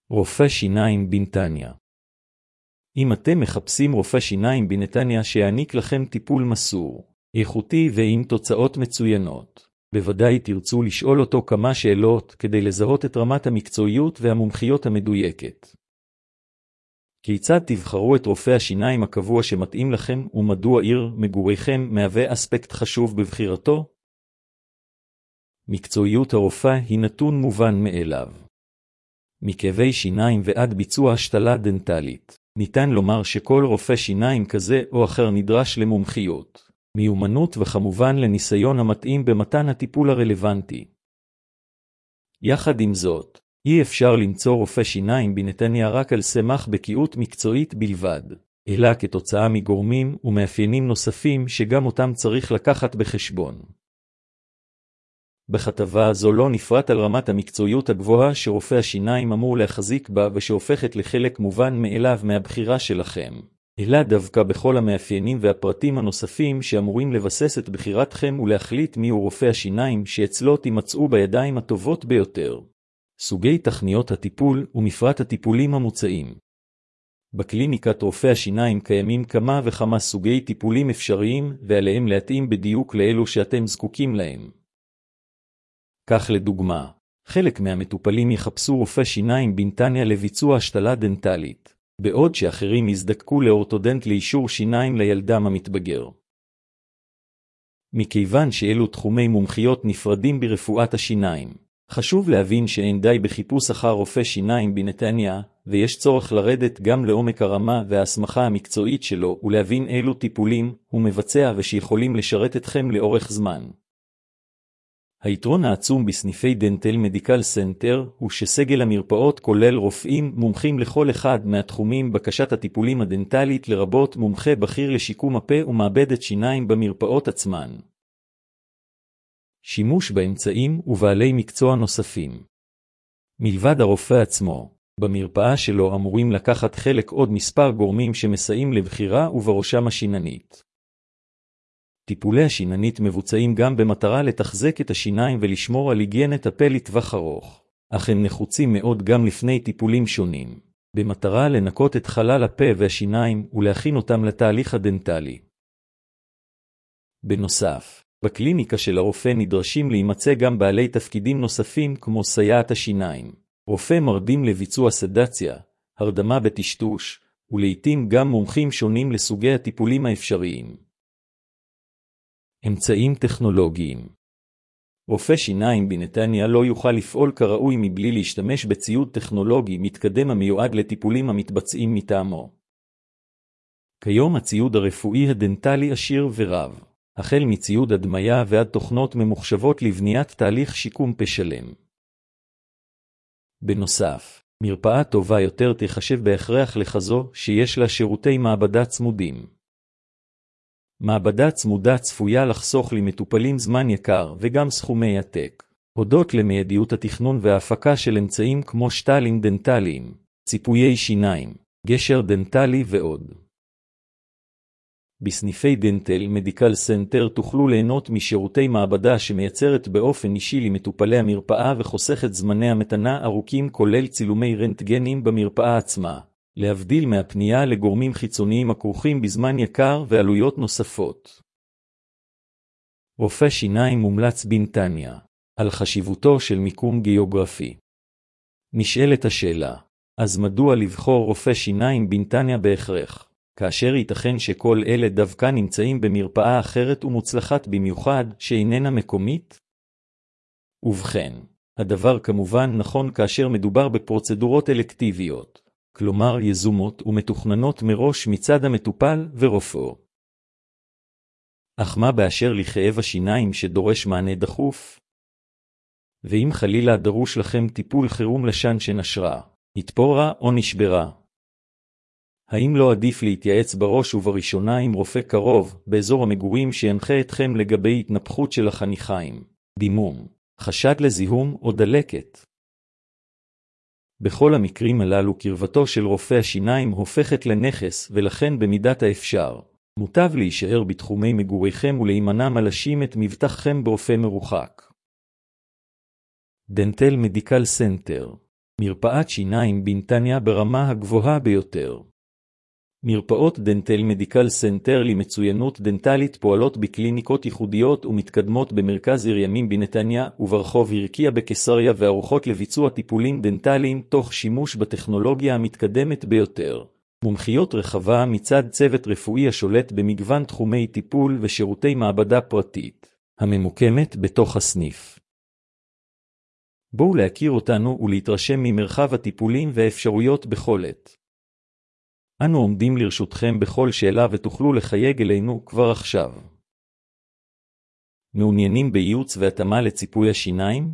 רופא שיניים בנתניה. אם אתם מחפשים רופא שיניים בנתניה שיעניק לכם טיפול מסור, איכותי ועם תוצאות מצוינות, בוודאי תרצו לשאול אותו כמה שאלות כדי לזהות את רמת המקצועיות והמומחיות המדויקת. כיצד תבחרו את רופא השיניים הקבוע שמתאים לכם ומדוע עיר מגוריכם מהווה אספקט חשוב בבחירתו? מקצועיות הרופא היא נתון מובן מאליו. מכאבי שיניים ועד ביצוע השתלה דנטלית, ניתן לומר שכל רופא שיניים כזה או אחר נדרש למומחיות, מיומנות וכמובן לניסיון המתאים במתן הטיפול הרלוונטי. יחד עם זאת, אי אפשר למצוא רופא שיניים בנתניה רק על סמך בקיאות מקצועית בלבד, אלא כתוצאה מגורמים ומאפיינים נוספים שגם אותם צריך לקחת בחשבון. בכתבה זו לא נפרט על רמת המקצועיות הגבוהה שרופא השיניים אמור להחזיק בה ושהופכת לחלק מובן מאליו מהבחירה שלכם, אלא דווקא בכל המאפיינים והפרטים הנוספים שאמורים לבסס את בחירתכם ולהחליט מיהו רופא השיניים שאצלו תימצאו בידיים הטובות ביותר. סוגי תכניות הטיפול ומפרט הטיפולים המוצעים. בקליניקת רופא השיניים קיימים כמה וכמה סוגי טיפולים אפשריים ועליהם להתאים בדיוק לאלו שאתם זקוקים להם. כך לדוגמה, חלק מהמטופלים יחפשו רופא שיניים בנתניה לביצוע השתלה דנטלית, בעוד שאחרים יזדקקו לאורתודנט לאישור שיניים לילדם המתבגר. מכיוון שאלו תחומי מומחיות נפרדים ברפואת השיניים, חשוב להבין שאין די בחיפוש אחר רופא שיניים בנתניה, ויש צורך לרדת גם לעומק הרמה וההסמכה המקצועית שלו ולהבין אילו טיפולים הוא מבצע ושיכולים לשרת אתכם לאורך זמן. היתרון העצום בסניפי דנטל מדיקל סנטר הוא שסגל המרפאות כולל רופאים מומחים לכל אחד מהתחומים בקשת הטיפולים הדנטלית לרבות מומחה בכיר לשיקום הפה ומעבדת שיניים במרפאות עצמן. שימוש באמצעים ובעלי מקצוע נוספים. מלבד הרופא עצמו, במרפאה שלו אמורים לקחת חלק עוד מספר גורמים שמסייעים לבחירה ובראשם השיננית. טיפולי השיננית מבוצעים גם במטרה לתחזק את השיניים ולשמור על היגיינת הפה לטווח ארוך, אך הם נחוצים מאוד גם לפני טיפולים שונים, במטרה לנקות את חלל הפה והשיניים ולהכין אותם לתהליך הדנטלי. בנוסף, בקליניקה של הרופא נדרשים להימצא גם בעלי תפקידים נוספים כמו סייעת השיניים, רופא מרדים לביצוע סדציה, הרדמה בטשטוש, ולעיתים גם מומחים שונים לסוגי הטיפולים האפשריים. אמצעים טכנולוגיים. רופא שיניים בנתניה לא יוכל לפעול כראוי מבלי להשתמש בציוד טכנולוגי מתקדם המיועד לטיפולים המתבצעים מטעמו. כיום הציוד הרפואי הדנטלי עשיר ורב, החל מציוד הדמיה ועד תוכנות ממוחשבות לבניית תהליך שיקום פה שלם. בנוסף, מרפאה טובה יותר תחשב בהכרח לכזו שיש לה שירותי מעבדה צמודים. מעבדה צמודה צפויה לחסוך למטופלים זמן יקר וגם סכומי עתק, הודות למיידיות התכנון וההפקה של אמצעים כמו שתלים דנטליים, ציפויי שיניים, גשר דנטלי ועוד. בסניפי דנטל מדיקל סנטר תוכלו ליהנות משירותי מעבדה שמייצרת באופן אישי למטופלי המרפאה וחוסכת זמני המתנה ארוכים כולל צילומי רנטגנים במרפאה עצמה, להבדיל מהפנייה לגורמים חיצוניים הכרוכים בזמן יקר ועלויות נוספות. רופא שיניים מומלץ בנתניה, על חשיבותו של מיקום גיאוגרפי. נשאלת השאלה, אז מדוע לבחור רופא שיניים בנתניה בהכרח, כאשר ייתכן שכל אלה דווקא נמצאים במרפאה אחרת ומוצלחת במיוחד שאיננה מקומית? ובכן, הדבר כמובן נכון כאשר מדובר בפרוצדורות אלקטיביות, כלומר יזומות ומתוכננות מראש מצד המטופל ורופאו. אך מה באשר לכאב השיניים שדורש מענה דחוף? ואם חלילה דרוש לכם טיפול חירום לשן שנשרה, התפורה או נשברה? האם לא עדיף להתייעץ בראש ובראשונה עם רופא קרוב באזור המגורים שינחה אתכם לגבי התנפחות של החניכיים, דימום, חשד לזיהום או דלקת? בכל המקרים הללו קרבתו של רופא השיניים הופכת לנכס ולכן במידת האפשר, מוטב להישאר בתחומי מגוריכם ולהימנע מלשים את מבטחכם ברופא מרוחק. דנטל מדיקל סנטר מרפאת שיניים בנתניה ברמה הגבוהה ביותר. מרפאות דנטל מדיקל סנטר למצוינות דנטלית פועלות בקליניקות ייחודיות ומתקדמות במרכז עיר ימים בנתניה וברחוב הרקיע בקיסריה וערוכות לביצוע טיפולים דנטליים תוך שימוש בטכנולוגיה המתקדמת ביותר. מומחיות רחבה מצד צוות רפואי השולט במגוון תחומי טיפול ושירותי מעבדה פרטית, הממוקמת בתוך הסניף. בואו להכיר אותנו ולהתרשם ממרחב הטיפולים והאפשרויות בכל עת. אנו עומדים לרשותכם בכל שאלה ותוכלו לחייג אלינו כבר עכשיו. מעוניינים בייעוץ והתאמה לציפוי השיניים?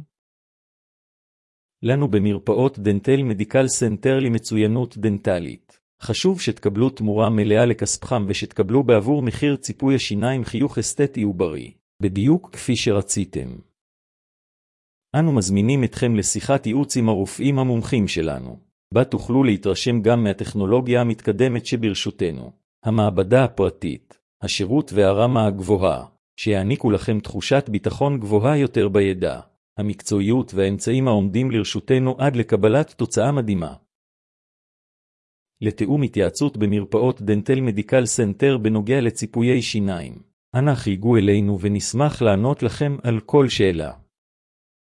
לנו במרפאות דנטל מדיקל סנטר למצוינות דנטלית. חשוב שתקבלו תמורה מלאה לכספכם ושתקבלו בעבור מחיר ציפוי השיניים חיוך אסתטי ובריא, בדיוק כפי שרציתם. אנו מזמינים אתכם לשיחת ייעוץ עם הרופאים המומחים שלנו, בה תוכלו להתרשם גם מהטכנולוגיה המתקדמת שברשותנו, המעבדה הפרטית, השירות והרמה הגבוהה, שיעניקו לכם תחושת ביטחון גבוהה יותר בידע, המקצועיות והאמצעים העומדים לרשותנו עד לקבלת תוצאה מדהימה. לתיאום התייעצות במרפאות דנטל מדיקל סנטר בנוגע לציפויי שיניים, אנא חייגו אלינו ונשמח לענות לכם על כל שאלה.